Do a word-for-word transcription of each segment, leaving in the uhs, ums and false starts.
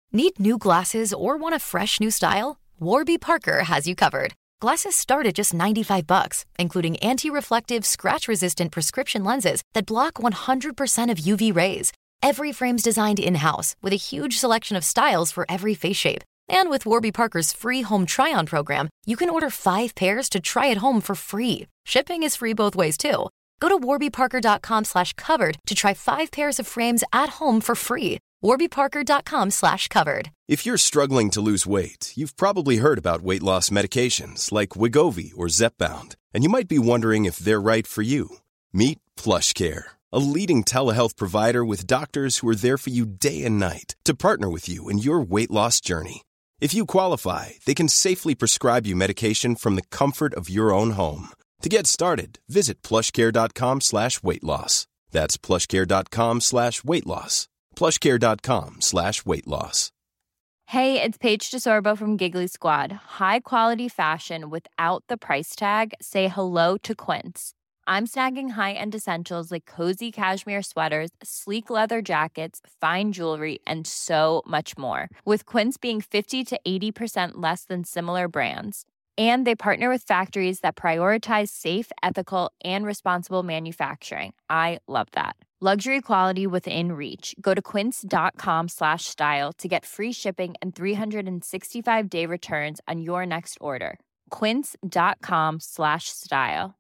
Need new glasses or want a fresh new style? Warby Parker has you covered. Glasses start at just ninety-five bucks, including anti-reflective, scratch-resistant prescription lenses that block one hundred percent of U V rays. Every frame's designed in-house with a huge selection of styles for every face shape. And with Warby Parker's free home try-on program, you can order five pairs to try at home for free. Shipping is free both ways too. Go to warbyparker.com slash covered to try five pairs of frames at home for free. warbyparker.com slash covered. If you're struggling to lose weight, you've probably heard about weight loss medications like Wegovy or Zepbound, and you might be wondering if they're right for you. Meet PlushCare, a leading telehealth provider with doctors who are there for you day and night to partner with you in your weight loss journey. If you qualify, they can safely prescribe you medication from the comfort of your own home. To get started, visit plushcare.com slash weight loss. That's plushcare.com slash weight loss. plushcare.com slash weight loss. Hey, it's Paige DeSorbo from Giggly Squad. High quality fashion without the price tag. Say hello to Quince. I'm snagging high-end essentials like cozy cashmere sweaters, sleek leather jackets, fine jewelry, and so much more. With Quince being fifty to eighty percent less than similar brands. And they partner with factories that prioritize safe, ethical, and responsible manufacturing. I love that. Luxury quality within reach. Go to quince.com slash style to get free shipping and three sixty-five day returns on your next order. Quince.com slash style.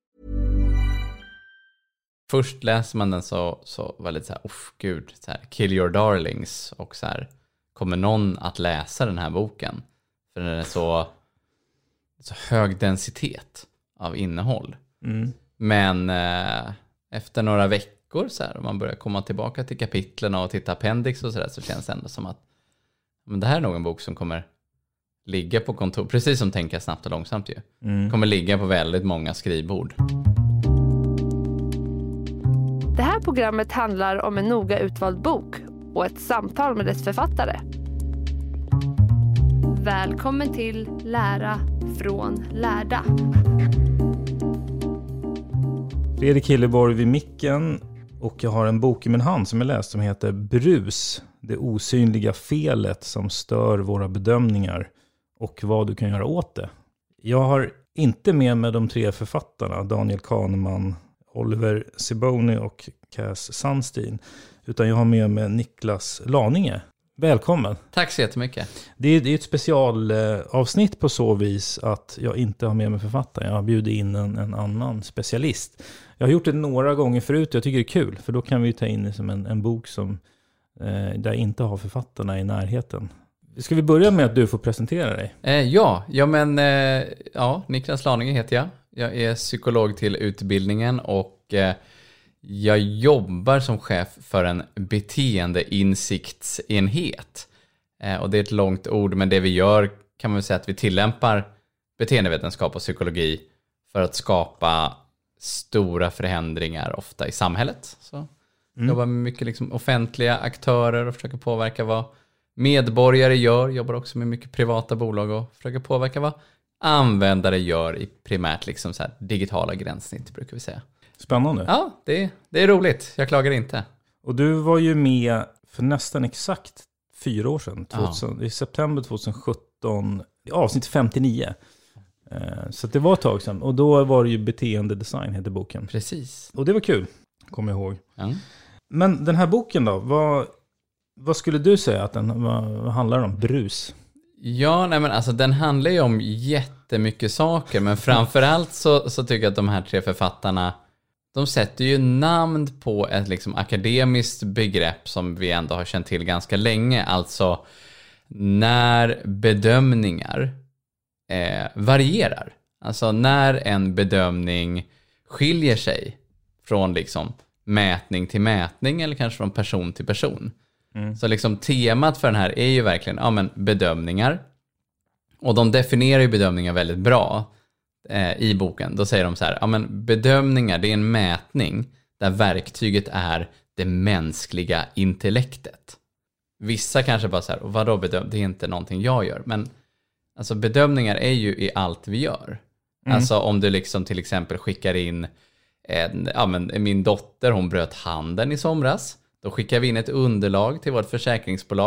Först läser man den så, så väldigt så här, uff, gud, så här, kill your darlings. Och så här, kommer någon att läsa den här boken? För den är så, så hög densitet av innehåll. Mm. Men eh, efter några veckor så här, om man börjar komma tillbaka till kapitlen och titta appendix och så där, så känns det ändå som att men det här är nog en bok som kommer ligga på kontor, precis som Tänka snabbt och långsamt ju. Mm. Kommer ligga på väldigt många skrivbord. Det här programmet handlar om en noga utvald bok och ett samtal med dess författare. Välkommen till Lära från lärda. Fredrik Hilleborg vid micken, och jag har en bok i min hand som jag läst som heter Brus, det osynliga felet som stör våra bedömningar och vad du kan göra åt det. Jag har inte med mig de tre författarna, Daniel Kahneman, Oliver Siboni och Cass Sunstein, utan jag har med mig Niklas Laninge. Välkommen. Tack så jättemycket. Det är, det är ett specialavsnitt på så vis att jag inte har med mig författaren. Jag har bjudit in en, en annan specialist. Jag har gjort det några gånger förut och jag tycker det är kul, för då kan vi ta in som en, en bok som eh, där inte har författarna i närheten. Ska vi börja med att du får presentera dig? Eh, ja, ja, men eh, ja, Niklas Laninge heter jag. Jag är psykolog till utbildningen och eh, jag jobbar som chef för en beteendeinsiktsenhet. Eh, och det är ett långt ord, men det vi gör kan man säga att vi tillämpar beteendevetenskap och psykologi för att skapa stora förändringar ofta i samhället. Så mm. jobbar med mycket liksom offentliga aktörer och försöker påverka vad medborgare gör. Jobbar också med mycket privata bolag och försöker påverka vad användare gör i primärt liksom så här digitala gränssnitt, brukar vi säga. Spännande. Ja, det, det är roligt. Jag klagar inte. Och du var ju med för nästan exakt fyra år sedan. tvåtusen, ja. I september tjugosjutton, avsnitt femtionio. Så det var ett tag sedan. Och då var det ju beteendedesign, heter boken. Precis. Och det var kul, kommer jag ihåg. Ja. Men den här boken då, vad, vad skulle du säga att den vad, vad handlar om? Brus? Ja, nej men alltså den handlar ju om jättemycket saker. Men framförallt så, så tycker jag att de här tre författarna, de sätter ju namn på ett liksom akademiskt begrepp som vi ändå har känt till ganska länge. Alltså när bedömningar eh, varierar. Alltså när en bedömning skiljer sig från liksom mätning till mätning eller kanske från person till person. Mm. Så liksom temat för den här är ju verkligen ja, men bedömningar. Och de definierar ju bedömningar väldigt bra eh, i boken. Då säger de så här, ja men bedömningar, det är en mätning där verktyget är det mänskliga intellektet. Vissa kanske bara så här, vadå bedöm? Det är inte någonting jag gör. Men alltså bedömningar är ju i allt vi gör. Mm. Alltså om du liksom till exempel skickar in en, ja men min dotter, hon bröt handen i somras. Då skickar vi in ett underlag till vårt försäkringsbolag.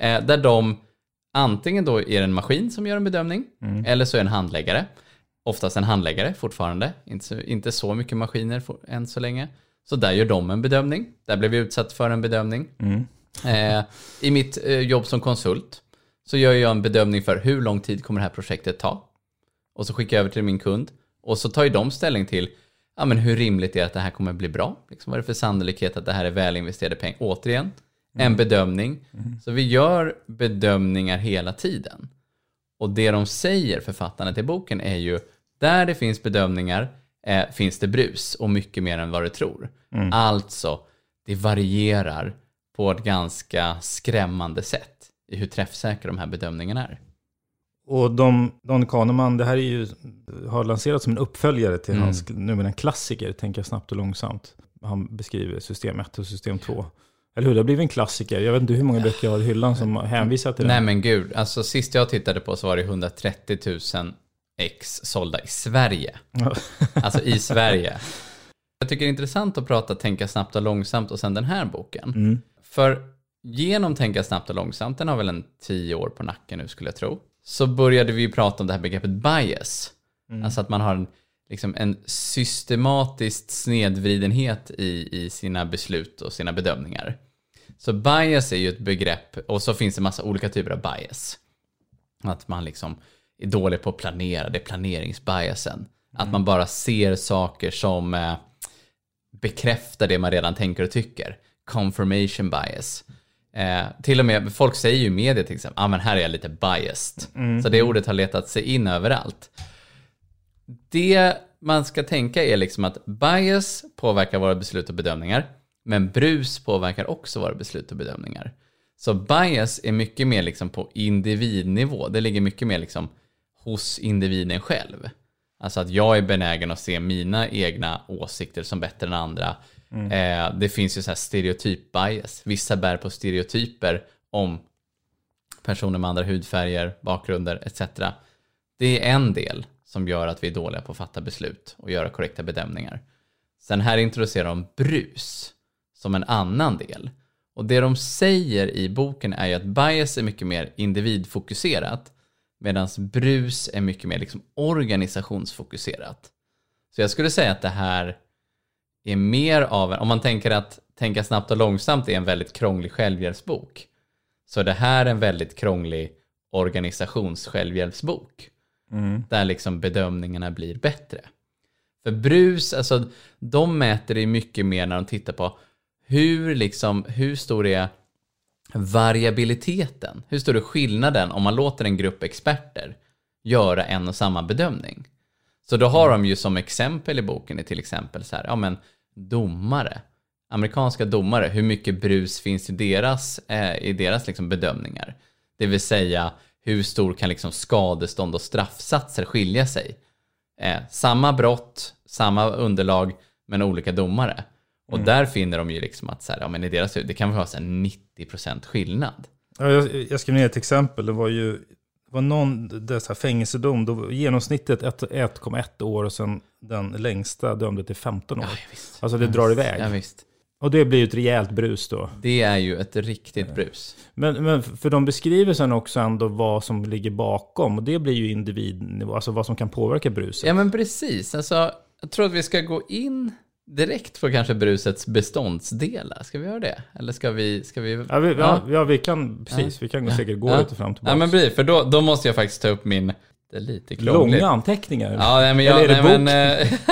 Eh, där de antingen då är en maskin som gör en bedömning mm. eller så är en handläggare. Oftast en handläggare fortfarande. Inte så, inte så mycket maskiner for, än så länge. Så där gör de en bedömning. Där blev vi utsatt för en bedömning. Mm. Eh, I mitt eh, jobb som konsult så gör jag en bedömning för hur lång tid kommer det här projektet ta. Och så skickar jag över till min kund. Och så tar ju de ställning till ja, men hur rimligt är det att det här kommer bli bra. Liksom, vad är det för sannolikhet att det här är väl investerade pengar? Återigen, mm. en bedömning. Mm. Så vi gör bedömningar hela tiden. Och det de säger, författarna till boken, är ju där det finns bedömningar eh, finns det brus och mycket mer än vad du tror. Mm. Alltså, det varierar på ett ganska skrämmande sätt i hur träffsäkra de här bedömningarna är. Och de, Don Kahneman, det här är ju, har lanserats som en uppföljare till mm. hans numera en klassiker, Tänka snabbt och långsamt. Han beskriver system ett och system två. Eller hur, det har blivit en klassiker. Jag vet inte hur många böcker jag har i hyllan som hänvisar till det. Nej men gud, alltså sist jag tittade på så var det hundratrettio tusen ex sålda i Sverige. Alltså i Sverige. Jag tycker det är intressant att prata Tänka snabbt och långsamt och sen den här boken. Mm. För genom Tänka snabbt och långsamt, den har väl en tio år på nacken nu skulle jag tro. Så började vi prata om det här begreppet bias. Mm. Alltså att man har en, liksom en systematisk snedvridenhet i, i sina beslut och sina bedömningar. Så bias är ju ett begrepp, och så finns det massa olika typer av bias. Att man liksom är dålig på att planera, det är planeringsbiasen. Mm. Att man bara ser saker som eh, bekräftar det man redan tänker och tycker. Confirmation bias. Eh, till och med, folk säger ju i media till exempel, ja ah, men här är jag lite biased. Mm. Så det ordet har letat sig in överallt. Det man ska tänka är liksom att bias påverkar våra beslut och bedömningar, men brus påverkar också våra beslut och bedömningar. Så bias är mycket mer liksom på individnivå. Det ligger mycket mer liksom hos individen själv. Alltså att jag är benägen att se mina egna åsikter som bättre än andra. Mm. Eh, det finns ju så här stereotyp bias. Vissa bär på stereotyper om personer med andra hudfärger, bakgrunder et cetera. Det är en del som gör att vi är dåliga på att fatta beslut och göra korrekta bedömningar. Sen här introducerar de brus som en annan del. Och det de säger i boken är ju att bias är mycket mer individfokuserat, medan brus är mycket mer liksom organisationsfokuserat. Så jag skulle säga att det här är mer av en, om man tänker att Tänka snabbt och långsamt är en väldigt krånglig självhjälpsbok, så är det här en väldigt krånglig organisationssjälvhjälpsbok. Mm. Där liksom bedömningarna blir bättre. För brus, alltså de mäter det mycket mer när de tittar på hur, liksom, hur stor är variabiliteten? Hur stor är skillnaden om man låter en grupp experter göra en och samma bedömning? Så då har de ju som exempel i boken är till exempel så här, ja men domare, amerikanska domare, hur mycket brus finns i deras, eh, i deras liksom bedömningar? Det vill säga, hur stor kan liksom skadestånd och straffsatser skilja sig? Eh, samma brott, samma underlag, men olika domare. Och mm. där finner de ju liksom att så här, ja, men i deras, det kan vara så här nittio procent skillnad. Ja, jag, jag skrev ner ett exempel. Det var ju det var någon dessa fängelsedom. Då genomsnittet ett komma ett år och sen den längsta dömde till femton år. Ja, visst. Alltså det ja, drar visst. iväg. Ja, visst. Och det blir ju ett rejält brus då. Det är ju ett riktigt brus. Men, men för de beskriver sen också ändå vad som ligger bakom. Och det blir ju individnivå, alltså vad som kan påverka bruset. Ja men precis. Alltså, jag tror att vi ska gå in direkt på kanske brusets beståndsdelar. Ska vi göra det? Eller ska vi... Ska vi... Ja, vi, ja. Ja, ja, vi kan precis. Vi kan ja. säkert gå ja. lite fram tillbaka. Ja men bli, för då, då måste jag faktiskt ta upp min... Det är lite krångligt. Långa anteckningar. Ja, nej, men jag... Eller är det nej, bok?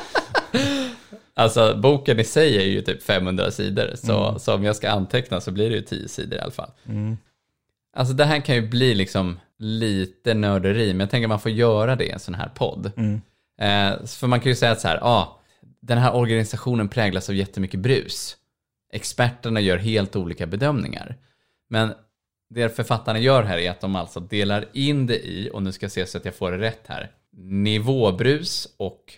Men, alltså boken i sig är ju typ femhundra sidor. Så, mm. så om jag ska anteckna så blir det ju tio sidor i alla fall. Mm. Alltså det här kan ju bli liksom lite nörderi. Men jag tänker att man får göra det i en sån här podd. Mm. Eh, för man kan ju säga att så här, ah, den här organisationen präglas av jättemycket brus. Experterna gör helt olika bedömningar. Men det författarna gör här är att de alltså delar in det i, och nu ska jag se så att jag får det rätt här, nivåbrus och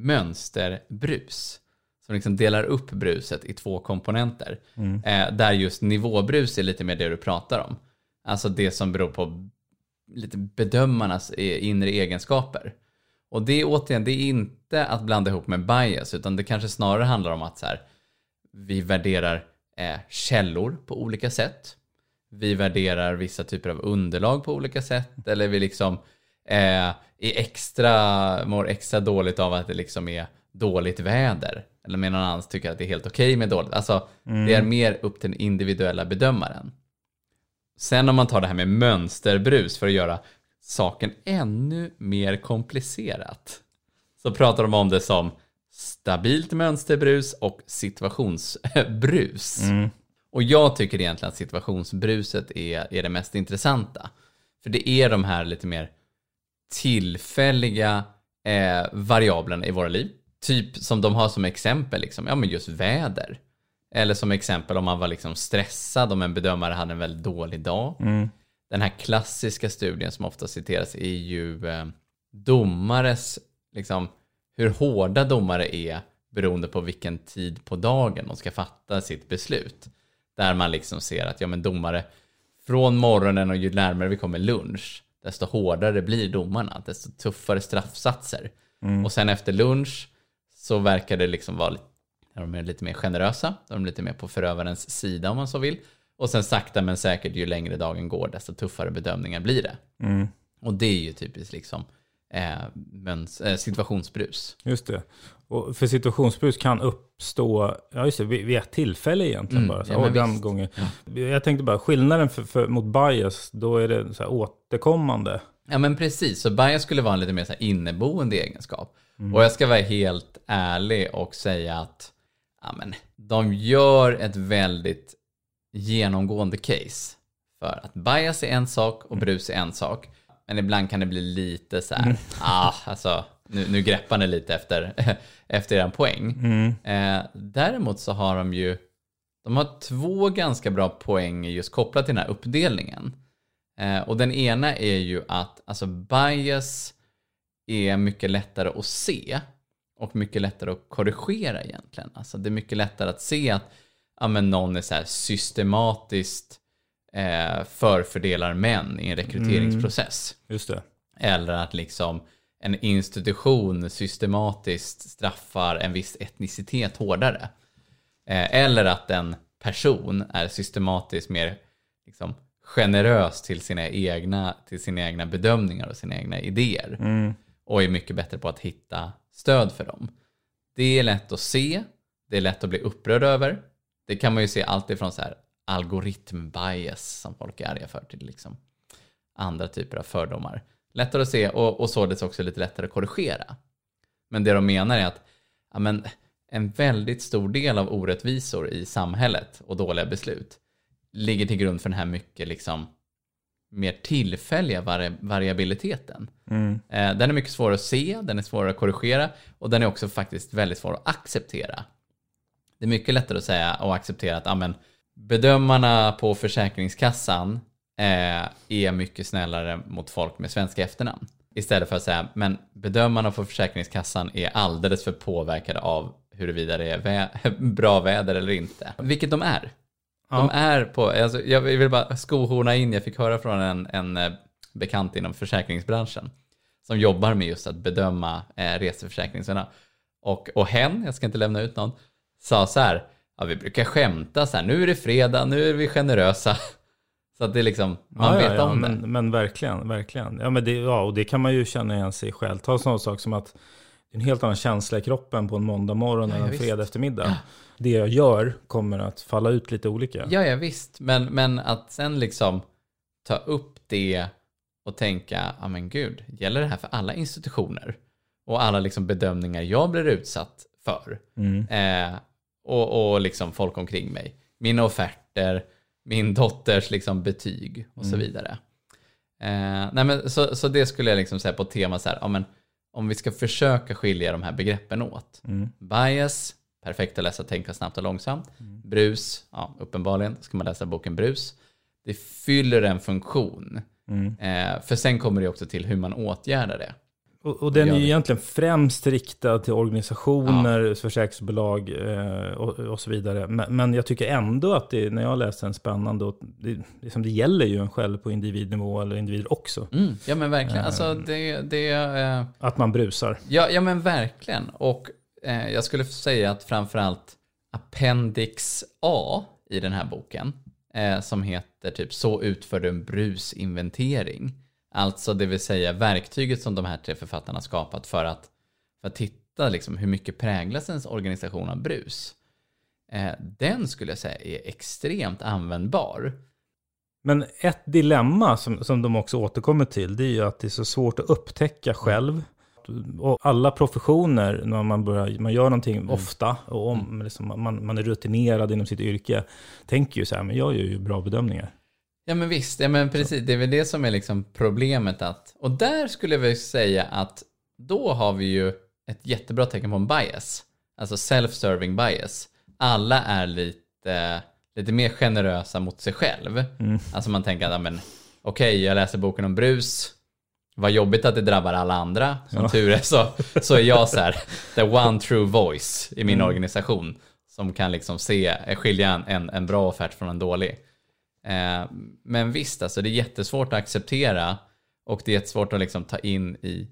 mönsterbrus. Som liksom delar upp bruset i två komponenter. Mm. Eh, där just nivåbrus är lite mer det du pratar om. Alltså det som beror på lite bedömarnas inre egenskaper. Och det är återigen, det är inte att blanda ihop med bias, utan det kanske snarare handlar om att så här, vi värderar eh, källor på olika sätt. vi värderar vissa typer av underlag på olika sätt. Eller vi liksom eh, är extra, mår extra dåligt av att det liksom är dåligt väder. Eller med någon annan tycker att det är helt okej med dåligt. Alltså mm. det är mer upp till den individuella bedömaren. Sen om man tar det här med mönsterbrus för att göra saken ännu mer komplicerat. Så pratar de om det som stabilt mönsterbrus och situationsbrus. Mm. Och jag tycker egentligen att situationsbruset är, är det mest intressanta. För det är de här lite mer tillfälliga eh, variablerna i våra liv. Typ som de har som exempel, liksom, ja men just väder. Eller som exempel om man var liksom stressad, om en bedömare hade en väldigt dålig dag. Mm. Den här klassiska studien som ofta citeras är ju eh, domares, liksom, hur hårda domare är beroende på vilken tid på dagen de ska fatta sitt beslut. Där man liksom ser att ja men domare från morgonen och ju närmare vi kommer lunch, desto hårdare blir domarna, desto tuffare straffsatser. Mm. Och sen efter lunch så verkar det liksom vara lite, de är lite mer generösa, de är lite mer på förövarens sida om man så vill. Och sen sakta men säkert ju längre dagen går, desto tuffare bedömningar blir det. Mm. Och det är ju typiskt liksom eh, men, eh, situationsbrus. Just det. Och för situationsbrus kan uppstå, ja just det, vid, vid ett tillfälle egentligen mm, bara. Så, ja, den gången. Ja. Jag tänkte bara, skillnaden för, för, mot bias, då är det så här återkommande. Ja men precis, så bias skulle vara en lite mer så här inneboende egenskap. Mm. Och jag ska vara helt ärlig och säga att ja, men, de gör ett väldigt genomgående case. För att bias är en sak och brus är en sak. Men ibland kan det bli lite så här, mm. ah, alltså, nu, nu greppar ni lite efter, efter en poäng. Mm. Eh, däremot så har de ju, de har två ganska bra poäng just kopplat till den här uppdelningen. Eh, och den ena är ju att alltså bias är mycket lättare att se och mycket lättare att korrigera egentligen. Alltså det är mycket lättare att se att ja, men någon är så här systematiskt eh, förfördelar män i en rekryteringsprocess. Mm, just det. Eller att liksom en institution systematiskt straffar en viss etnicitet hårdare. Eh, eller att en person är systematiskt mer liksom generös till sina egna, till sina egna bedömningar och sina egna idéer. Mm. Och är mycket bättre på att hitta stöd för dem. Det är lätt att se. Det är lätt att bli upprörd över. Det kan man ju se allt ifrån så här algoritmbias som folk är arga för till liksom andra typer av fördomar. Lättare att se och, och således också lite lättare att korrigera. Men det de menar är att ja, men, en väldigt stor del av orättvisor i samhället och dåliga beslut ligger till grund för den här mycket liksom mer tillfälliga vari- variabiliteten. Mm. Eh, den är mycket svår att se, den är svår att korrigera och den är också faktiskt väldigt svår att acceptera. Det är mycket lättare att säga och acceptera att amen, bedömarna på Försäkringskassan eh, är mycket snällare mot folk med svenska efternamn. Istället för att säga, men bedömarna på Försäkringskassan är alldeles för påverkade av huruvida det är vä- bra väder eller inte. Vilket de är. De ja. är på, alltså, jag vill bara skohorna in, jag fick höra från en, en bekant inom försäkringsbranschen som jobbar med just att bedöma eh, reseförsäkringarna. Och, och hen, jag ska inte lämna ut någon, sa så här, ja, vi brukar skämta så här, nu är det fredag, nu är vi generösa. Så att det är liksom, man ja, vet ja, ja, om men, det. Men verkligen, verkligen. Ja, men det, ja, och det kan man ju känna igen sig själv. Ta en sån sak som att det är en helt annan känsla i kroppen på en måndag morgon än ja, en visst. fredag eftermiddag. Ja. Det jag gör kommer att falla ut lite olika. Ja, ja visst. Men, men att sen liksom ta upp det och tänka, ja men gud, gäller det här för alla institutioner? Och alla liksom bedömningar jag blir utsatt för. Mm. Eh, och, och liksom folk omkring mig. Mina offerter, min dotters liksom betyg och mm. så vidare. Eh, nej men, så, så det skulle jag liksom säga på tema så här, ja men om vi ska försöka skilja de här begreppen åt. Mm. Bias, perfekt att läsa, tänka snabbt och långsamt. Mm. Brus, ja, uppenbarligen ska man läsa boken Brus. Det fyller en funktion. Mm. Eh, för sen kommer det också till hur man åtgärdar det. Och, och den är ju egentligen främst riktad till organisationer, ja. försäkringsbolag eh, och, och så vidare. Men, men jag tycker ändå att det, när jag läser en spännande, och det, liksom det gäller ju en själv på individnivå eller individer också. Mm, ja men verkligen. Eh, alltså det, det, eh, att man brusar. Ja, ja men verkligen. Och eh, jag skulle säga att framförallt Appendix A i den här boken eh, som heter typ så utför du en brusinventering. Alltså det vill säga verktyget som de här tre författarna skapat för att, för att titta liksom hur mycket präglas ens organisation av brus. Eh, den skulle jag säga är extremt användbar. Men ett dilemma som, som de också återkommer till, det är ju att det är så svårt att upptäcka själv. Och alla professioner, när man, börjar, man gör någonting mm. ofta, och om, mm. liksom, man, man är rutinerad inom sitt yrke, tänker ju så här, men jag gör ju bra bedömningar. Ja men visst, ja, men precis, det är väl det som är liksom problemet. Att, och där skulle jag väl säga att då har vi ju ett jättebra tecken på en bias. Alltså self-serving bias. Alla är lite, lite mer generösa mot sig själv. Mm. Alltså man tänker att, ja, men okej, okay, jag läser boken om brus. Vad jobbigt att det drabbar alla andra. Som ja. tur är så, så är jag så här, the one true voice i min mm. organisation. Som kan liksom se, skilja en, en, en bra offert från en dålig. Eh, men visst, alltså det är jättesvårt att acceptera. Och det är jättesvårt att liksom ta in i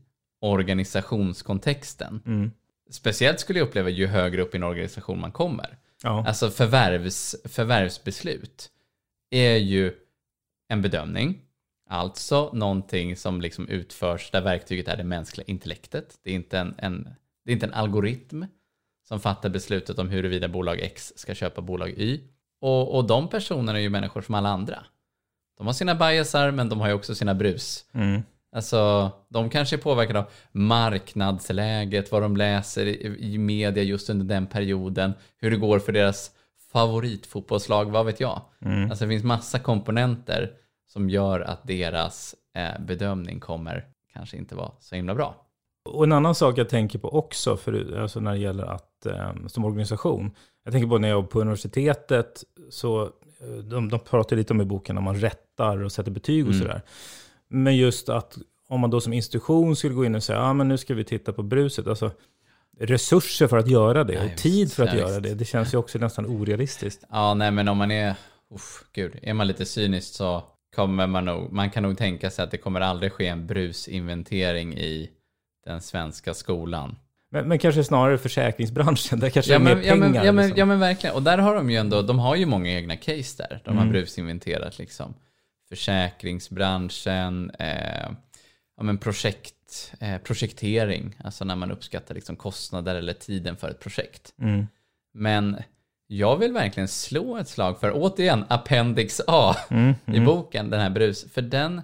organisationskontexten. Mm. Speciellt skulle jag uppleva ju högre upp i en organisation man kommer. Ja. Alltså förvärvs, förvärvsbeslut är ju en bedömning. Alltså någonting som liksom utförs där verktyget är det mänskliga intellektet. Det är inte en, en, det är inte en algoritm som fattar beslutet om huruvida bolag X ska köpa bolag Y. Och, och de personerna är ju människor som alla andra. De har sina biasar, men de har ju också sina brus. Mm. Alltså, de kanske är påverkade av marknadsläget, vad de läser i, i media just under den perioden, hur det går för deras favoritfotbollslag, vad vet jag. Mm. Alltså det finns massa komponenter som gör att deras eh, bedömning kommer kanske inte vara så himla bra. Och en annan sak jag tänker på också för, alltså när det gäller att eh, som organisation. Jag tänker på när jag var på universitetet, så de, de pratar lite om i boken när man rättar och sätter betyg och mm. sådär. Men just att om man då som institution skulle gå in och säga ja ah, men nu ska vi titta på bruset. Alltså resurser för att göra det nej, och tid för att nej, göra visst. det. Det känns ju också nästan orealistiskt. Ja, nej men om man är, uff, gud, är man lite cynisk så kommer man nog, man kan nog tänka sig att det kommer aldrig ske en brusinventering i den svenska skolan. Men, men kanske snarare försäkringsbranschen, där kanske ja, men, är mer ja, pengar. Men, ja, men, liksom. ja men verkligen, och där har de ju ändå, de har ju många egna case där. De mm. har brusinventerat liksom försäkringsbranschen, eh, ja, men projekt, eh, projektering, alltså när man uppskattar liksom kostnader eller tiden för ett projekt. Mm. Men jag vill verkligen slå ett slag för, återigen, Appendix A mm, mm. i boken, den här brus. För den,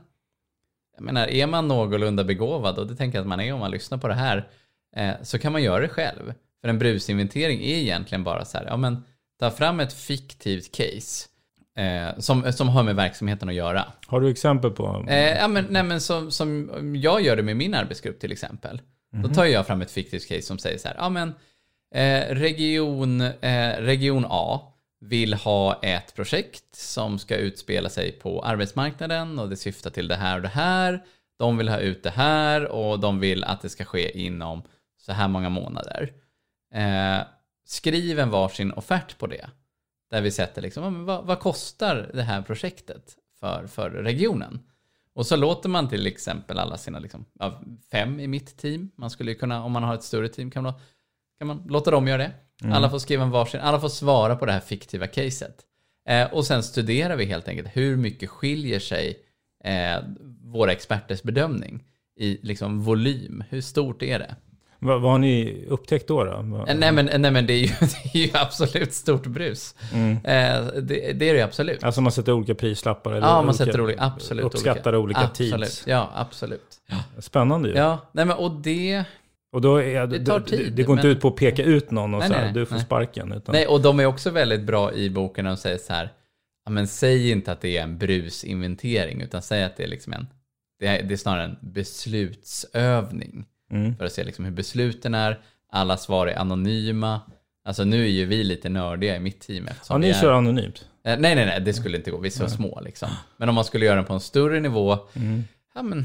jag menar, är man någorlunda begåvad, och det tänker jag att man är om man lyssnar på det här, eh, så kan man göra det själv. För en brusinventering är egentligen bara så här, ja men ta fram ett fiktivt case eh, som, som har med verksamheten att göra. Har du exempel på? Eh, ja men, nej, men som, som jag gör det med min arbetsgrupp till exempel. Mm. Då tar jag fram ett fiktivt case som säger så här, ja men Eh, region, eh, region A vill ha ett projekt som ska utspela sig på arbetsmarknaden och det syftar till det här och det här. De vill ha ut det här och de vill att det ska ske inom så här många månader. Eh, skriv en varsin offert på det. Där vi sätter liksom, vad, vad kostar det här projektet för, för regionen? Och så låter man till exempel alla sina liksom, ja, fem i mitt team. Man skulle kunna, om man har ett större team kan man kan man låta dem göra det. Mm. Alla får skriva en varsin, alla får svara på det här fiktiva caset. Eh, och sen studerar vi helt enkelt hur mycket skiljer sig eh, våra experters bedömning i liksom volym. Hur stort är det? Vad, vad har ni upptäckt då? då? Vad... Eh, nej, men, nej men det är ju, det är ju absolut stort brus. Mm. Eh, det, det är det absolut. Alltså man sätter olika prislappar? Eller ja, man olika, sätter olika, absolut uppskattar olika, olika tids. Ja, absolut. Ja. Spännande ju. Ja, nej men och det... Och då är, det, tar tid, det, det går men... inte ut på att peka ut någon och nej, så här, nej, du får nej. sparken. Utan... Nej, och de är också väldigt bra i boken och säger så här, ja, men säg inte att det är en brusinventering, utan säg att det är liksom en, det är, det är snarare en beslutsövning. Mm. För att se liksom hur besluten är, alla svar är anonyma. Alltså nu är ju vi lite nördiga i mitt team. Ja, ni är... kör anonymt? Eh, nej, nej, nej, det skulle inte gå, vi är så nej. små liksom. Men om man skulle göra den på en större nivå, mm. ja men...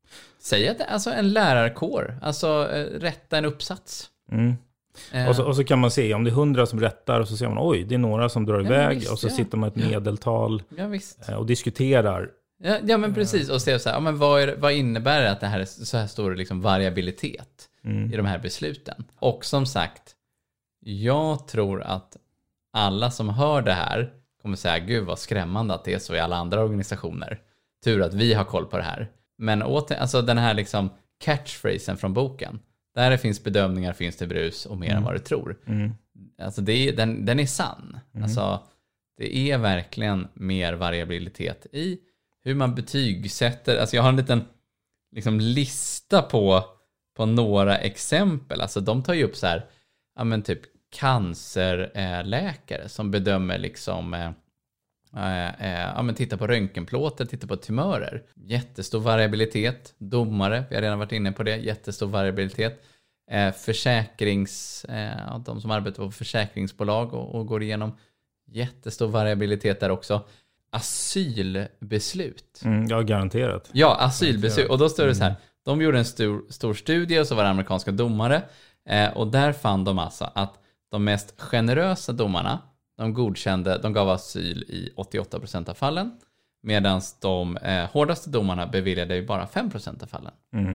Säg att det är alltså en lärarkår, alltså eh, rätta en uppsats. Mm. Eh. Och, så, och så kan man se, om det är hundra som rättar och så ser man, oj, det är några som drar ja, iväg visst, och så ja. sitter man ett medeltal ja, visst. Eh, och diskuterar. Ja, ja men precis, och ser så här, ja, men vad, är, vad innebär det att det här är så här stor liksom, variabilitet mm. i de här besluten? Och som sagt, jag tror att alla som hör det här kommer säga, gud vad skrämmande att det är så i alla andra organisationer. Tur att vi har koll på det här. Men åter, alltså den här liksom catchphrasen från boken. Där det finns bedömningar finns det brus och mer mm. än vad du tror. Mm. Alltså det är, den, den är sann. Mm. Alltså det är verkligen mer variabilitet i hur man betygsätter. Alltså jag har en liten liksom lista på, på några exempel. Alltså de tar ju upp så här, ja men typ cancerläkare som bedömer liksom eh, eh, ja men titta på röntgenplåtar, titta på tumörer. Jättestor variabilitet. Domare, vi har redan varit inne på det, jättestor variabilitet. Eh, försäkrings eh, de som arbetar på försäkringsbolag och, och går igenom jättestor variabilitet där också. Asylbeslut. Mm, ja, garanterat. Ja, asylbeslut. Och då står det så här, de gjorde en stor, stor studie och så var det amerikanska domare. Eh, och där fann de alltså att de mest generösa domarna, de godkände, de gav asyl i åttioåtta procent av fallen. Medan de eh, hårdaste domarna beviljade ju bara fem procent av fallen. Mm.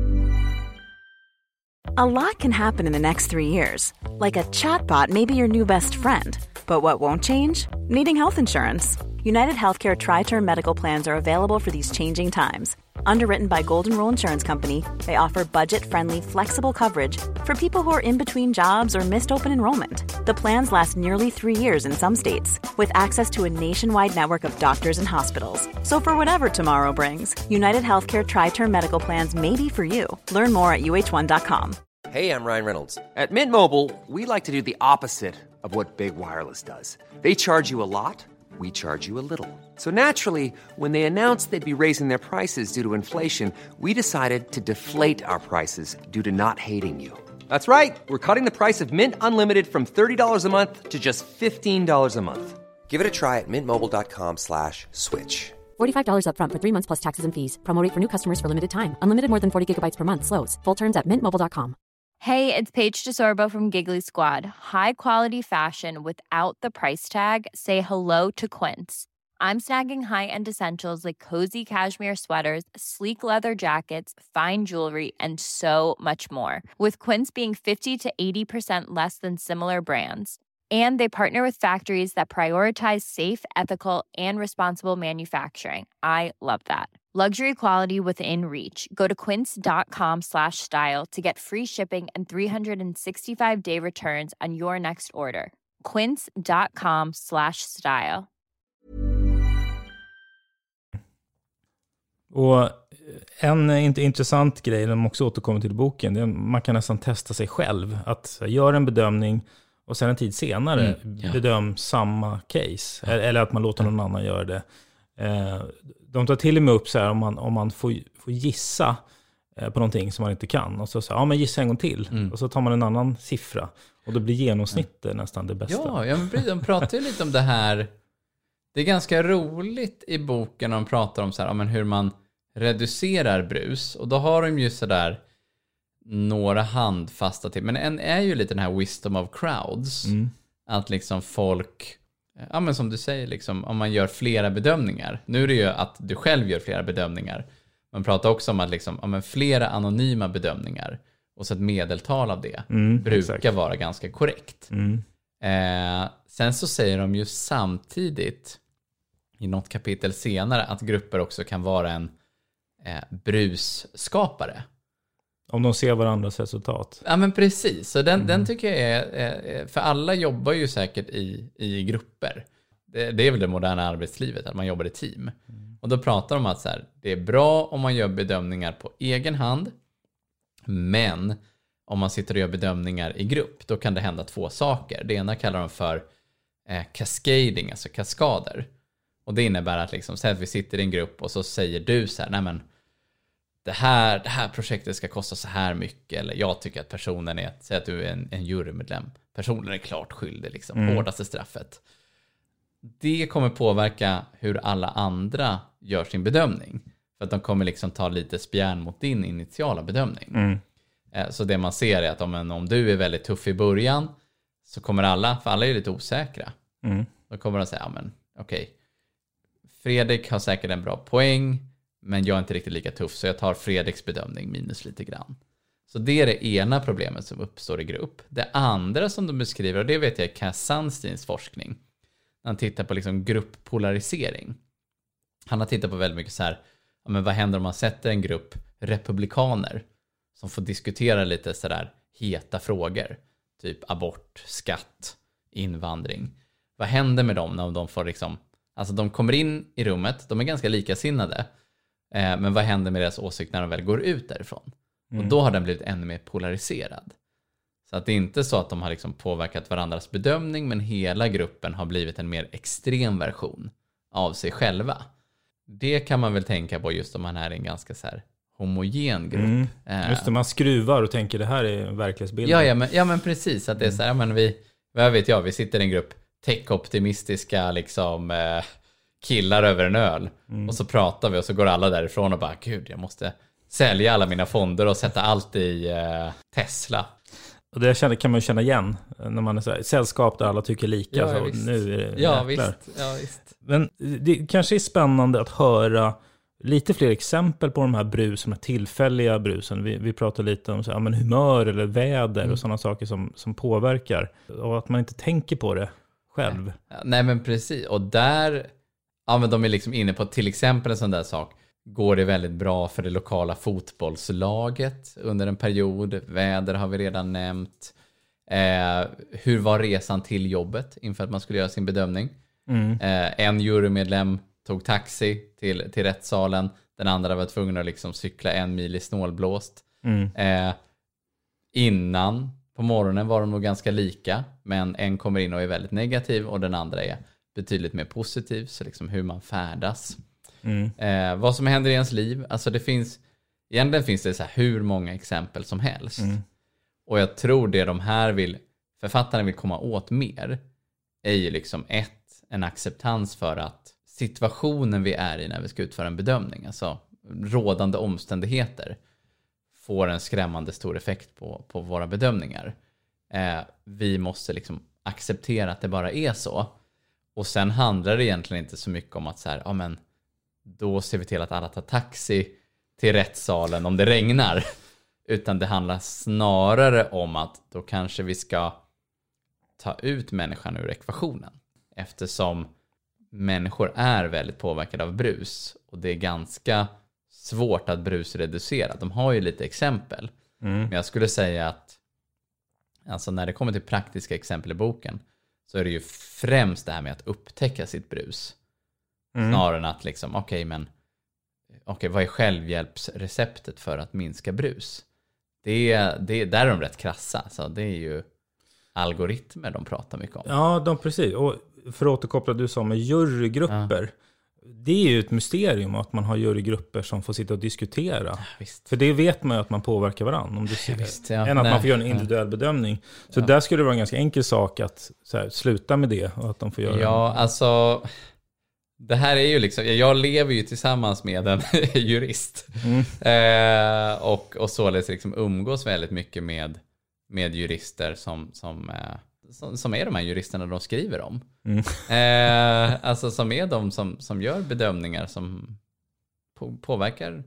A lot can happen in the next three years. Like a chatbot may be your new best friend. But what won't change? Needing health insurance. United Healthcare Tri-Term Medical Plans are available for these changing times. Underwritten by Golden Rule Insurance Company, they offer budget-friendly, flexible coverage for people who are in between jobs or missed open enrollment. The plans last nearly three years in some states, with access to a nationwide network of doctors and hospitals. So for whatever tomorrow brings, United Healthcare Tri-Term Medical Plans may be for you. Learn more at U H one dot com. Hey, I'm Ryan Reynolds. At Mint Mobile, we like to do the opposite of what Big Wireless does. They charge you a lot. We charge you a little. So naturally, when they announced they'd be raising their prices due to inflation, we decided to deflate our prices due to not hating you. That's right. We're cutting the price of Mint Unlimited from thirty dollars a month to just fifteen dollars a month. Give it a try at mintmobile.com slash switch. forty-five dollars up front for three months plus taxes and fees. Promo rate for new customers for limited time. Unlimited more than forty gigabytes per month. Slows full terms at mint mobile dot com. Hey, it's Paige DeSorbo from Giggly Squad. High quality fashion without the price tag. Say hello to Quince. I'm snagging high-end essentials like cozy cashmere sweaters, sleek leather jackets, fine jewelry, and so much more. With Quince being fifty to eighty percent less than similar brands. And they partner with factories that prioritize safe, ethical, and responsible manufacturing. I love that. Luxury quality within reach. Go to quince.com slash style to get free shipping and three sixty-five day returns on your next order. Quince.com slash style. Och en inte intressant grej, de också återkommer till boken, det är, man kan nästan testa sig själv. Att göra en bedömning och sen en tid senare mm, ja. bedöm samma case. Ja. Eller att man låter någon annan göra det. De tar till och med upp så här, om man, om man får, får gissa på någonting som man inte kan. Och så säger ja men gissa en gång till. Mm. Och så tar man en annan siffra. Och då blir genomsnittet mm. nästan det bästa. Ja, ja men de pratar ju lite om det här. Det är ganska roligt i boken när de pratar om så här, ja, men hur man reducerar brus. Och då har de ju så där några handfasta till. Men en är ju lite den här wisdom of crowds. Mm. Att liksom folk, ja men som du säger, liksom, om man gör flera bedömningar. Nu är det ju att du själv gör flera bedömningar. Man pratar också om att liksom, ja, men flera anonyma bedömningar. Och så ett medeltal av det mm, brukar exakt. vara ganska korrekt. Mm. Eh, sen så säger de ju samtidigt i något kapitel senare att grupper också kan vara en eh, brusskapare. Om de ser varandras resultat. Ja men precis, så den, mm. den tycker jag är, är, för alla jobbar ju säkert i, i grupper. Det, det är väl det moderna arbetslivet, att man jobbar i team. Mm. Och då pratar de om att så här, det är bra om man gör bedömningar på egen hand. Men om man sitter och gör bedömningar i grupp, då kan det hända två saker. Det ena kallar de för eh, cascading, alltså kaskader. Och det innebär att liksom, säg att vi sitter i en grupp och så säger du så här, nej men det här, det här projektet ska kosta så här mycket. Eller jag tycker att personen är, säg att du är en, en jurymedlem. Personen är klart skyldig, liksom, mm. hårdaste straffet. Det kommer påverka hur alla andra gör sin bedömning. För att de kommer liksom ta lite spjärn mot din initiala bedömning. Mm. Så det man ser är att om, en, om du är väldigt tuff i början så kommer alla, för alla är lite osäkra. Mm. Då kommer de säga, ja men okej. Okay. Fredrik har säkert en bra poäng, men jag är inte riktigt lika tuff så jag tar Fredriks bedömning minus lite grann. Så det är det ena problemet som uppstår i grupp. Det andra som de beskriver, och det vet jag är Cass Sunsteins forskning. han tittar på liksom grupppolarisering. Han har tittat på väldigt mycket så här, ja, men vad händer om man sätter en grupp republikaner som får diskutera lite sådär heta frågor, typ abort, skatt, invandring. Vad händer med dem när de får liksom, alltså de kommer in i rummet, de är ganska likasinnade, eh, men vad händer med deras åsikt när de väl går ut därifrån? Mm. Och då har den blivit ännu mer polariserad. Så att det är inte så att de har liksom påverkat varandras bedömning, men hela gruppen har blivit en mer extrem version av sig själva. Det kan man väl tänka på just om man är en ganska så här homogen grupp. Mm. Just det, man skruvar och tänker det här är verklighetsbilden. Ja, ja, men, ja men precis. Att det är så här, men vi, vad vet jag, vi sitter i en grupp tech-optimistiska liksom, eh, killar över en öl. Mm. Och så pratar vi och så går alla därifrån och bara, gud, jag måste sälja alla mina fonder och sätta allt i eh, Tesla. Och det känner, kan man ju känna igen när man är så här, sällskap där alla tycker lika. Ja, så visst. Nu är det ja, visst. ja, visst. Men det kanske är spännande att höra lite fler exempel på de här brusen, de här tillfälliga brusen. Vi, vi pratar lite om så, ja, men humör eller väder mm. och sådana saker som, som påverkar. Och att man inte tänker på det själv. Ja, nej men precis. Och där, ja men de är liksom inne på till exempel en sån där sak. Går det väldigt bra för det lokala fotbollslaget under en period? Väder har vi redan nämnt. Eh, hur var resan till jobbet inför att man skulle göra sin bedömning? Mm. Eh, en jurymedlem tog taxi till, till rättssalen. Den andra var tvungen att liksom cykla en mil i snålblåst. Mm. Eh, innan på morgonen var de nog ganska lika. Men en kommer in och är väldigt negativ och den andra är betydligt mer positiv. Så liksom hur man färdas. Mm. Eh, vad som händer i ens liv. Alltså det finns, egentligen finns det så här hur många exempel som helst. Mm. Och jag tror det de här vill, författarna vill komma åt mer, är ju liksom ett, en acceptans för att situationen vi är i när vi ska utföra en bedömning, alltså rådande omständigheter, får en skrämmande stor effekt på, på våra bedömningar. Eh, vi måste liksom acceptera att det bara är så. Och sen handlar det egentligen inte så mycket om att så här, ja men då ser vi till att alla tar taxi till rättssalen om det regnar. Utan det handlar snarare om att då kanske vi ska ta ut människan ur ekvationen. Eftersom människor är väldigt påverkade av brus. Och det är ganska svårt att brusreducera. De har ju lite exempel. Mm. Men jag skulle säga att alltså när det kommer till praktiska exempel i boken så är det ju främst det här med att upptäcka sitt brus. Mm. Snarare än att liksom, okej okay, men okej, okay, vad är självhjälpsreceptet för att minska brus? Det, det, där är de rätt krassa. Så det är ju algoritmer de pratar mycket om. Ja, de precis. Och för att återkoppla du sa med jurygrupper. Ja. Det är ju ett mysterium att man har jurygrupper som får sitta och diskutera. Ja, visst. För det vet man ju att man påverkar varandra. Om du ser. Ja, visst, ja. Än att Nej, man får göra en individuell ja. bedömning. Så ja. där skulle det vara en ganska enkel sak att så här, sluta med det. Och att de får göra ja, en... alltså... Det här är ju liksom, jag lever ju tillsammans med en jurist. Mm. Eh, och, och således liksom umgås väldigt mycket med, med jurister som, som, eh, som, som är de här juristerna de skriver om. Mm. Eh, alltså som är de som, som gör bedömningar som på, påverkar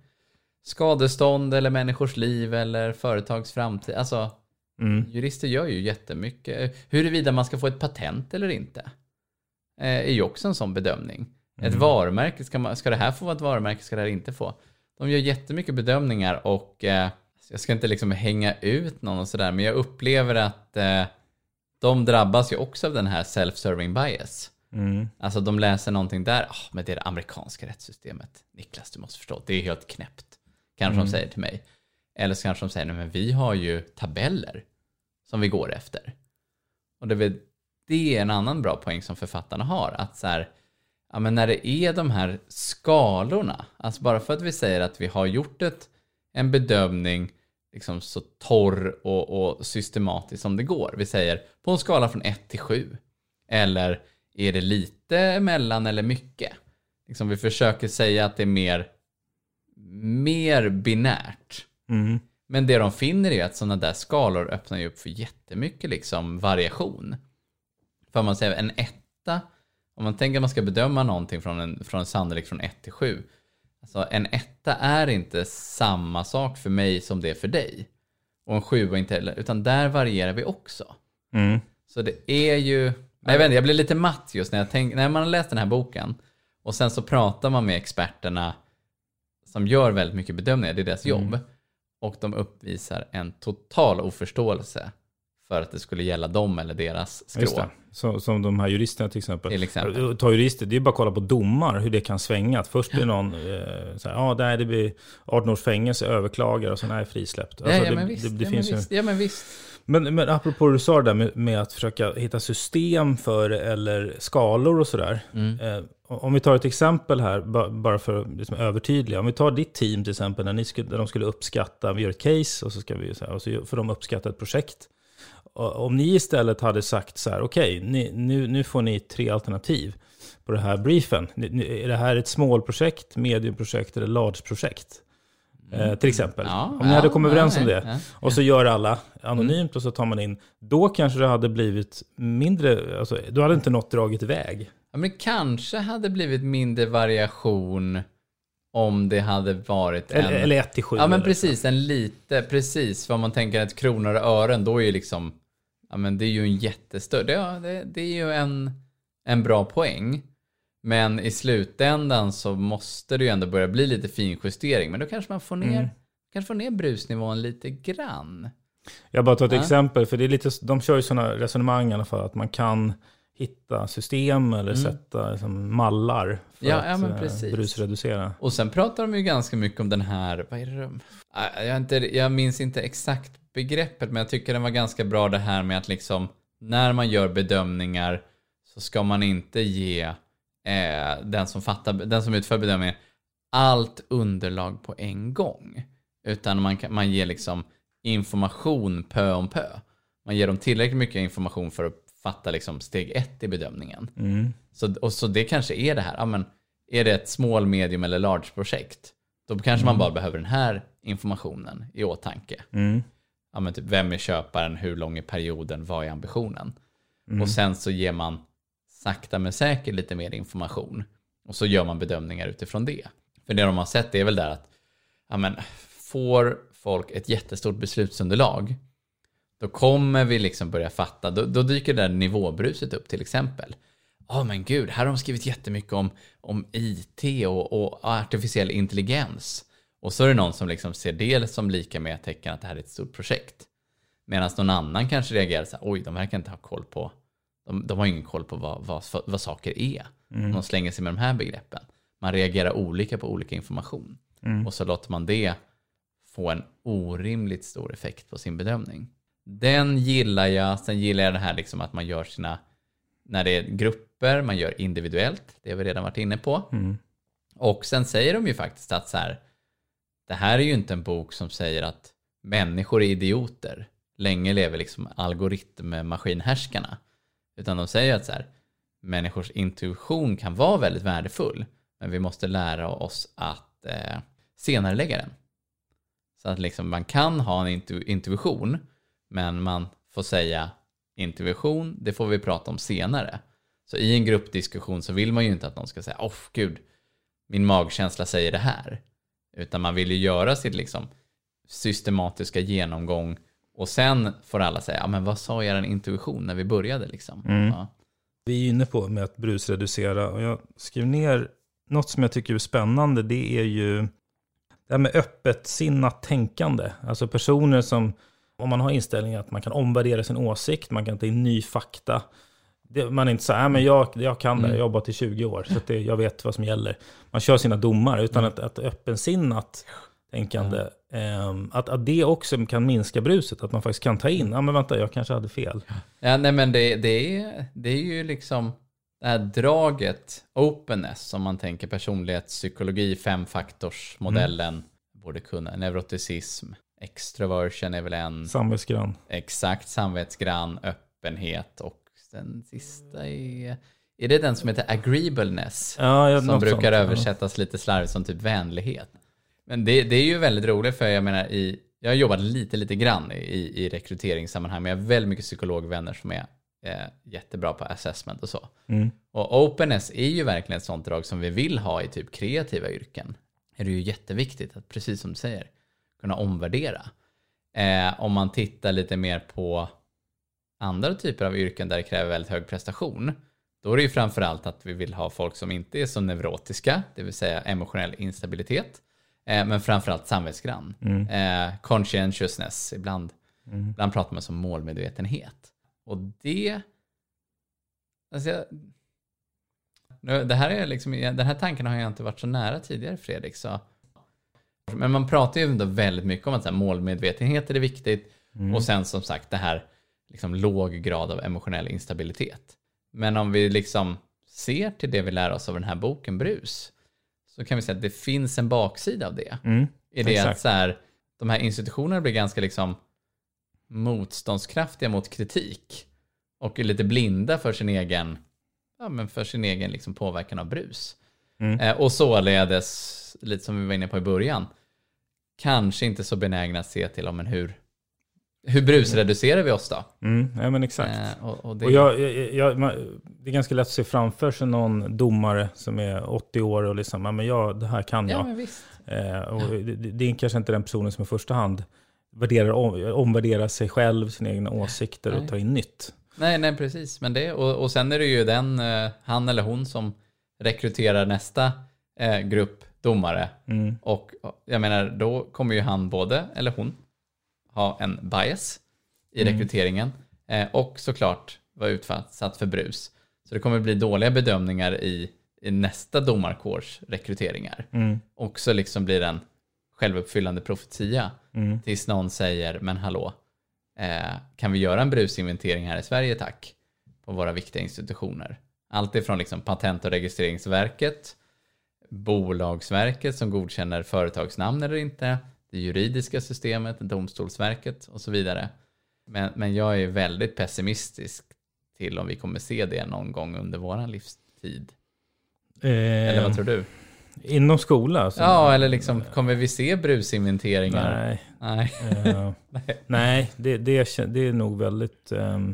skadestånd eller människors liv eller företags framtid. Alltså mm. jurister gör ju jättemycket. Huruvida man ska få ett patent eller inte eh, är ju också en sån bedömning. Ett varumärke, ska, man, ska det här få vara ett varumärke, ska det här inte få? De gör jättemycket bedömningar och eh, jag ska inte liksom hänga ut någon och sådär, men jag upplever att eh, de drabbas ju också av den här self-serving bias. Mm. Alltså de läser någonting där, oh, men det är det amerikanska rättssystemet. Niklas, du måste förstå, det är helt knäppt. Kanske mm. de säger till mig. Eller så kanske de säger, nej men vi har ju tabeller som vi går efter. Och det är, det är en annan bra poäng som författarna har, att så här, ja, men när det är de här skalorna, alltså bara för att vi säger att vi har gjort ett, en bedömning liksom så torr och, och systematisk som det går. Vi säger på en skala från ett till sju. Eller är det lite mellan eller mycket? Liksom vi försöker säga att det är mer, mer binärt. Mm. Men det de finner är att sådana där skalor öppnar ju upp för jättemycket liksom variation. För man säger en etta. Om man tänker att man ska bedöma någonting från en, från en sannolik från ett till sju. Alltså en etta är inte samma sak för mig som det är för dig. Och en sjua inte heller. Utan där varierar vi också. Mm. Så det är ju... Jag vet inte, jag blir lite matt just när jag tänker, när man har läst den här boken och sen så pratar man med experterna som gör väldigt mycket bedömningar, det är deras jobb. Mm. Och de uppvisar en total oförståelse för att det skulle gälla dem eller deras skrå. Just det. Så, som de här juristerna till exempel. Till exempel. Ta jurister, det är bara att kolla på domar, hur det kan svänga. Att först blir någon, eh, så här, ja, där det blir arton års fängelse, överklagar och så är frisläppt. Alltså, ja, ja, det, men visst. Det, det ja, finns men visst. Ju... Ja, men visst. Men, men apropå det du sa där med, med att försöka hitta system för eller skalor och sådär. Mm. Eh, om vi tar ett exempel här, bara för att liksom övertydliga. Om vi tar ditt team till exempel, när, ni skulle, när de skulle uppskatta, vi gör ett case och så ska vi så här, och så får de uppskatta ett projekt. Om ni istället hade sagt så här, okej, okay, nu, nu får ni tre alternativ på det här briefen. Är det här ett small-projekt, medium-projekt eller large-projekt? Mm. Eh, till exempel. Ja, om ni ja, hade kommit ja, överens om det. Ja, och så gör alla anonymt mm. och så tar man in. Då kanske det hade blivit mindre, alltså, då hade inte något dragit iväg. Ja, men det kanske hade blivit mindre variation om det hade varit en... Eller, eller ett till sju. Ja, men precis. En lite, precis. För om man tänker att kronor och ören, då är ju liksom... Ja, men det är ju en jättestörre... Ja, det, det är ju en, en bra poäng. Men i slutändan så måste det ju ändå börja bli lite finjustering. Men då kanske man får ner, mm. kanske får ner brusnivån lite grann. Jag bara tar ett ja. exempel. För det är lite, de kör ju sådana resonemang i alla fall. Att man kan hitta system eller mm. sätta liksom, mallar för ja, att ja, men precis. brusreducera. Och sen pratar de ju ganska mycket om den här... Vad är det? Jag, inte, jag minns inte exakt begreppet, men jag tycker den var ganska bra det här med att liksom, när man gör bedömningar så ska man inte ge eh, den som fattar, den som utför bedömningen allt underlag på en gång. Utan man, kan, man ger liksom information pö om pö. Man ger dem tillräckligt mycket information för att fatta liksom steg ett i bedömningen. Mm. Så, och så det kanske är det här. Ja, men är det ett small, medium eller large projekt? Då kanske mm. man bara behöver den här informationen i åtanke. Mm. Ja, men typ, vem är köparen? Hur lång är perioden? Vad är ambitionen? Mm. Och sen så ger man sakta men säkert lite mer information. Och så gör man bedömningar utifrån det. För det de har sett är väl där att ja, men, får folk ett jättestort beslutsunderlag, då kommer vi liksom börja fatta, då, då dyker det där nivåbruset upp till exempel. Ja oh, men gud, här har de skrivit jättemycket om, om I T och, och artificiell intelligens. Och så är det någon som liksom ser det som lika med tecken att det här är ett stort projekt. Medan någon annan kanske reagerar så här, oj, de verkar inte ha koll på, de, de har ingen koll på vad, vad, vad saker är. Mm. De slänger sig med de här begreppen. Man reagerar olika på olika information. Mm. Och så låter man det få en orimligt stor effekt på sin bedömning. Den gillar jag. Sen gillar jag det här liksom att man gör sina, när det är grupper, man gör individuellt. Det har vi redan varit inne på. Mm. Och sen säger de ju faktiskt att så här, det här är ju inte en bok som säger att människor är idioter. Länge lever liksom algoritmmaskinhärskarna. Utan de säger att så här, människors intuition kan vara väldigt värdefull. Men vi måste lära oss att eh, senare lägga den. Så att liksom man kan ha en intu- intuition. Men man får säga intuition, det får vi prata om senare. Så i en gruppdiskussion så vill man ju inte att någon ska säga, åh gud, min magkänsla säger det här. Utan man vill ju göra sitt liksom systematiska genomgång. Och sen får alla säga, ja men vad sa er intuition när vi började liksom? Mm. Ja. Vi är inne på med att brusreducera. Och jag skrev ner något som jag tycker är spännande. Det är ju det här med öppet sinnat tänkande. Alltså personer som, om man har inställningen att man kan omvärdera sin åsikt, man kan ta in ny fakta. Det, man är inte så här, men jag, jag kan det, jag har jobbat i tjugo år så att det, jag vet vad som gäller. Man kör sina domar utan att, att öppensinnat tänkande. Mm. Att, att det också kan minska bruset, att man faktiskt kan ta in, ja men vänta, jag kanske hade fel. Ja, nej men det, det, är, det är ju liksom det här draget, openness, som man tänker personlighetspsykologi, femfaktorsmodellen, mm. borde kunna, neuroticism, extroversion är väl en... Samvetsgrann. Exakt, samvetsgrann, öppenhet och den sista är... Är det den som heter agreeableness? Ja, jag som brukar sånt, översättas ja. lite slarvigt som typ vänlighet. Men det, det är ju väldigt roligt för jag menar, i, jag har jobbat lite, lite grann i, i rekryteringssammanhang, men jag har väldigt mycket psykologvänner som är eh, jättebra på assessment och så. Mm. Och openness är ju verkligen ett sånt drag som vi vill ha i typ kreativa yrken. Är det ju jätteviktigt att, precis som du säger, kunna omvärdera. Eh, om man tittar lite mer på andra typer av yrken där det kräver väldigt hög prestation, då är det ju framförallt att vi vill ha folk som inte är så neurotiska, det vill säga emotionell instabilitet, eh, men framförallt samvetsgrann. Mm. Eh, conscientiousness, ibland, mm. ibland pratar man som målmedvetenhet. Och det... Alltså jag, det här är liksom, den här tanken har jag inte varit så nära tidigare, Fredrik. Så. Men man pratar ju ändå väldigt mycket om att så här, målmedvetenhet är det viktigt. Mm. Och sen som sagt det här liksom, låg grad av emotionell instabilitet. Men om vi liksom ser till det vi lär oss av den här boken Brus, så kan vi säga att det finns en baksida av det. Mm. Är det Exakt. Att så här, de här institutionerna blir ganska liksom, motståndskraftiga mot kritik. Och är lite blinda för sin egen, ja, men för sin egen liksom påverkan av brus. Mm. Eh, och således, lite som vi var inne på i början, kanske inte så benägna att se till om en hur, hur brusreducerar vi oss då? Mm, ja, men exakt. Eh, och, och det... och jag, jag, jag, man, det är ganska lätt att se framför sig någon domare som är åttio år och liksom, ja, men jag, det här kan jag. Ja, men visst. Eh, och ja. det, det är kanske inte den personen som i första hand värderar, om, omvärderar sig själv, sina egna åsikter. Nej. Och tar in nytt. Nej, nej, precis. Men det, och, och sen är det ju den, eh, han eller hon som rekryterar nästa eh, grupp domare. Mm. Och jag menar, då kommer ju han både, eller hon, ha en bias i mm. rekryteringen. Eh, och såklart vara utsatt för brus. Så det kommer bli dåliga bedömningar i, i nästa domarkårs rekryteringar. Mm. Och så liksom blir en självuppfyllande profetia. Mm. Tills någon säger, men hallå, Eh, kan vi göra en brusinventering här i Sverige, tack, på våra viktiga institutioner. Allt ifrån liksom Patent- och registreringsverket, Bolagsverket som godkänner företagsnamn eller inte, det juridiska systemet, Domstolsverket och så vidare. Men, men jag är väldigt pessimistisk till om vi kommer se det någon gång under vår livstid. Eh, eller vad tror du? Inom skola? Så ja, eller liksom, kommer vi se brusinventeringar? Nej. Nej, uh, nej det, det, det är nog väldigt... Um,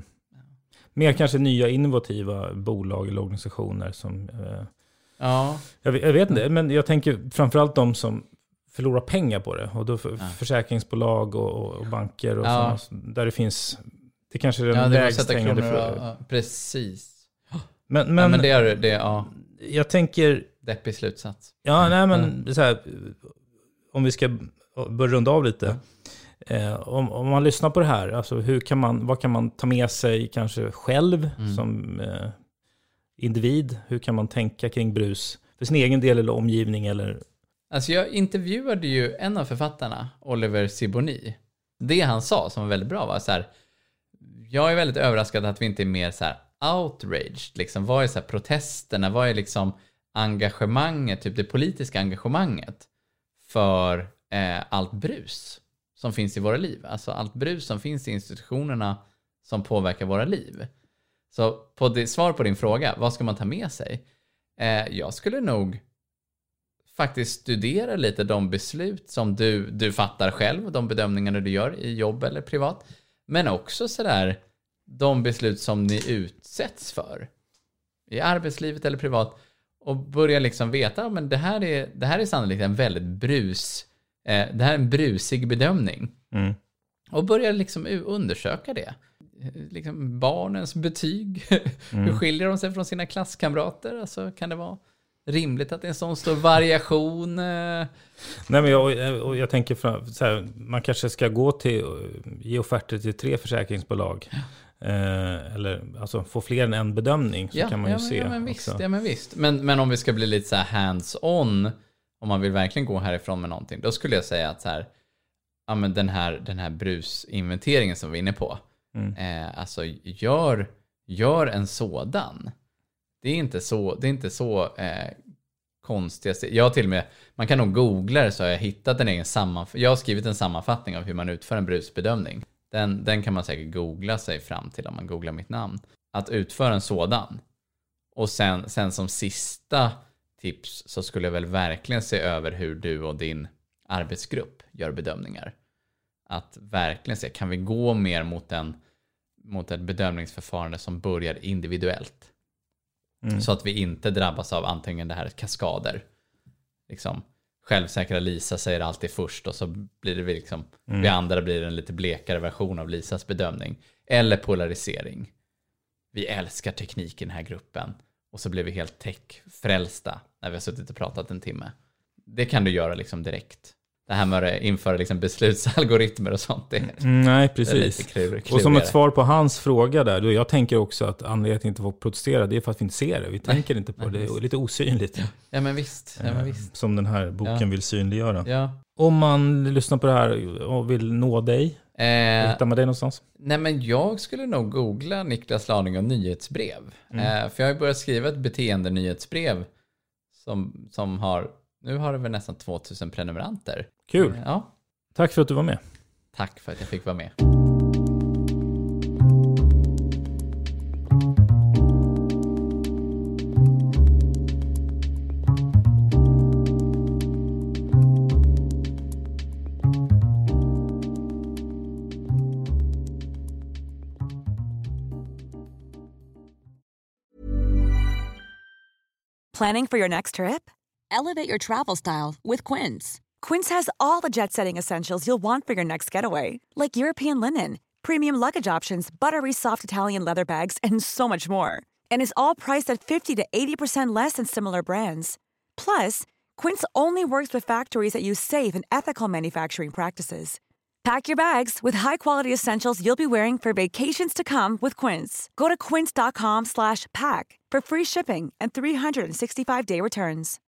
mer kanske nya innovativa bolag eller organisationer som... Uh, ja. Jag, jag vet inte, men jag tänker framförallt de som förlorar pengar på det. Och då för, ja. försäkringsbolag och, och banker och ja. sådana, där det finns... Det kanske är den ja, lägst hängande för... Ja, precis. Men, men, ja, men det är det, ja. Jag tänker... Deppig slutsats. Ja, nej men mm. så här, om vi ska börja runda av lite. Mm. Eh, om, om man lyssnar på det här, alltså hur kan man, vad kan man ta med sig kanske själv mm. som eh, individ? Hur kan man tänka kring brus för sin egen del eller omgivning? Eller... Alltså jag intervjuade ju en av författarna, Oliver Sibony. Det han sa som var väldigt bra var så här, jag är väldigt överraskad att vi inte är mer så här outraged. Liksom, vad är så här protesterna? Vad är liksom engagemanget, typ det politiska engagemanget för eh, allt brus som finns i våra liv. Alltså allt brus som finns i institutionerna som påverkar våra liv. Så på det, svar på din fråga, vad ska man ta med sig? Eh, jag skulle nog faktiskt studera lite de beslut som du, du fattar själv, de bedömningarna du gör i jobb eller privat. Men också sådär de beslut som ni utsätts för i arbetslivet eller privat. Och börja liksom veta, men det här är, det här är sannolikt en väldigt brus, eh, det här är en brusig bedömning. Mm. Och börja liksom undersöka det. Liksom barnens betyg, mm. hur skiljer de sig från sina klasskamrater? Alltså, kan det vara rimligt att det är en sån stor variation? Nej, men jag, och jag tänker fram, så här, man kanske ska gå till, ge offerter till tre försäkringsbolag. Ja. Eh, eller alltså få fler än en bedömning, så ja, kan man ju ja, men, se ja, men visst, också. ja, men visst. Men, men om vi ska bli lite så här hands-on, om man vill verkligen gå härifrån med någonting, då skulle jag säga att så här, ja, men den här, den här brusinventeringen som vi är inne på, mm. eh, alltså gör, gör en sådan. Det är inte så, det är inte så eh, konstiga. Jag till och med, man kan nog googla det, så har jag hittat en egen sammanfattning. Jag har skrivit en sammanfattning av hur man utför en brusbedömning. Den, den kan man säkert googla sig fram till om man googlar mitt namn. Att utföra en sådan. Och sen, sen som sista tips så skulle jag väl verkligen se över hur du och din arbetsgrupp gör bedömningar. Att verkligen se, kan vi gå mer mot, en, mot ett bedömningsförfarande som börjar individuellt. Mm. Så att vi inte drabbas av antingen det här kaskader. Liksom självsäkra Lisa säger alltid först och så blir det liksom, mm. vid andra blir det en lite blekare version av Lisas bedömning. Eller polarisering. Vi älskar teknik i den här gruppen. Och så blir vi helt tech-frälsta när vi har suttit och pratat en timme. Det kan du göra liksom direkt. Det här med att införa liksom beslutsalgoritmer och sånt. Det är, Nej, precis. Det är lite klur, och som ett svar på hans fråga där. Då jag tänker också att anledningen till att inte få protestera, det är för att vi inte ser det. Vi tänker nej, inte på nej, det. Det är lite osynligt. Ja, men visst. Ja, men visst. Som den här boken ja. vill synliggöra. Ja. Om man lyssnar på det här och vill nå dig, eh, hittar man dig någonstans? Nej, men jag skulle nog googla Niklas Laning och nyhetsbrev. Mm. Eh, för jag har börjat skriva ett beteende-nyhetsbrev som, som har, nu har det väl nästan tvåtusen prenumeranter. Kul. Ja. Tack för att du var med. Tack för att jag fick vara med. Planning for your next trip? Elevate your travel style with Quince. Quince has all the jet-setting essentials you'll want for your next getaway, like European linen, premium luggage options, buttery soft Italian leather bags, and so much more. And is all priced at fifty to eighty percent less than similar brands. Plus, Quince only works with factories that use safe and ethical manufacturing practices. Pack your bags with high-quality essentials you'll be wearing for vacations to come with Quince. Go to quince dot com slash pack for free shipping and three sixty-five day returns.